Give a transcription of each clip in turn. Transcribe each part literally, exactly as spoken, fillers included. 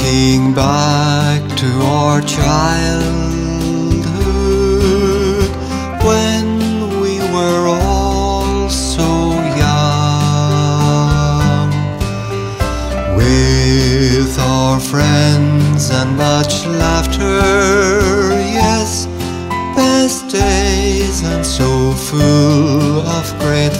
Looking back to our childhood, when we were all so young, with our friends and much laughter, yes, best days and so full of great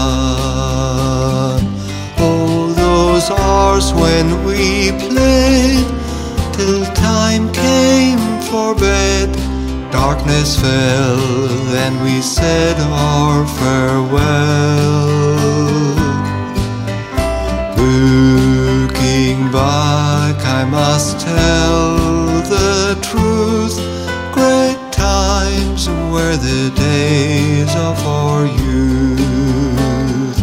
fun. Oh, those hours when we played till time came for bed. Darkness fell, then we said our farewell. Looking back, I must tell the truth. Great times were the days of our youth.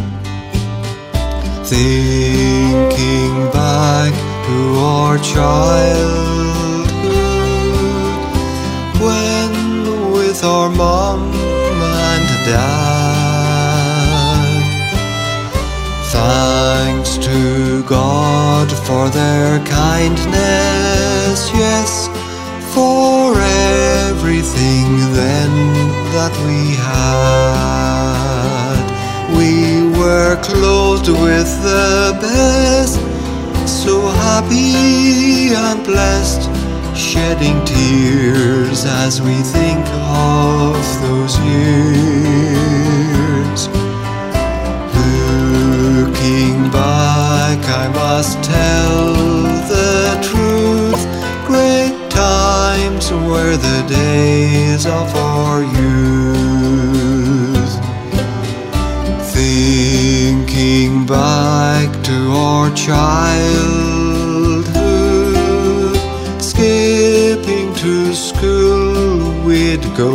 Thinking back to our childhood, when with our mom and dad, thanks to God for their kindness, yes, for everything then that we had. We were clothed with the best, so happy and blessed, shedding tears as we think of those years. Looking back, I must tell the truth. Great times were the days of our youth. Thinking back to our childhood, skipping to school we'd go,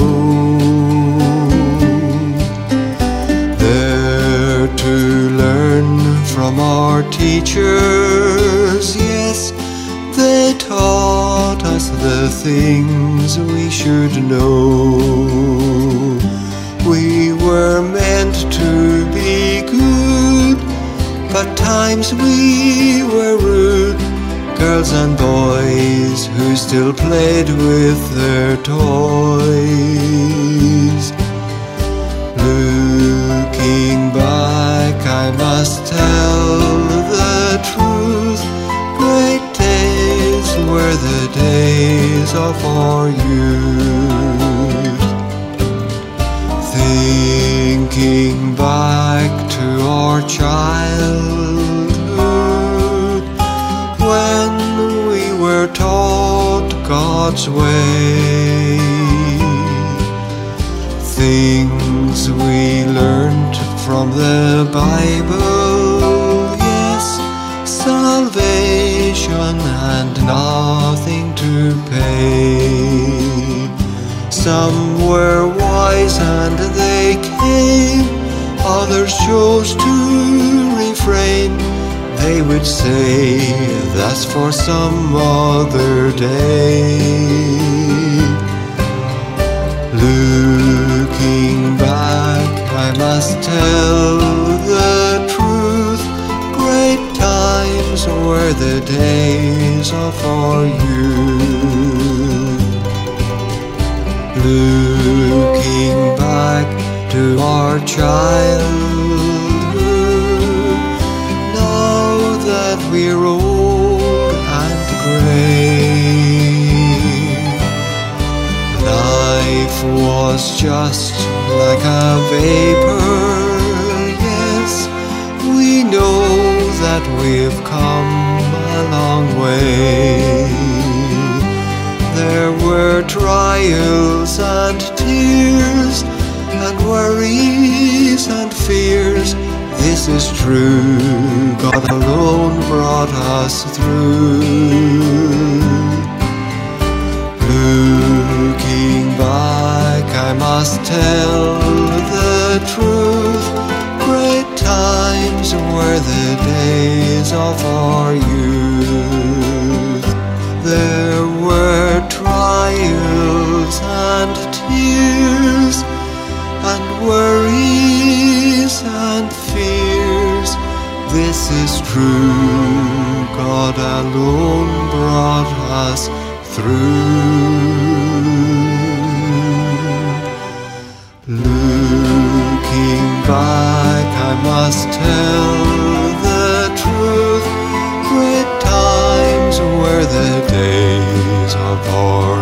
there to learn from our teachers, yes, they taught us the things we should know. We were meant to be good, but times we were rude, girls and boys who still played with their toys. Looking back, I must tell the truth. Great days were the days of our youth. Thinking back to our childhood, when we were taught God's way, things we learned from the Bible, yes, salvation and nothing to pay. Some were wise and they came, others chose to refrain. They would say that's for some other day. Looking back, I must tell the truth. Great times were the days of our youth. Looking back to our childhood, now that we're old and grey, life was just like a vapor, yes, we know that we've come a long way. There were trials and tears and worries and fears. This is true, God alone brought us through. Looking back, I must tell the truth. Great times were the days of our youth. There were trials and tears and worries and fears. This is true, God alone brought us through. Looking back, I must tell the truth. Great times were the days of our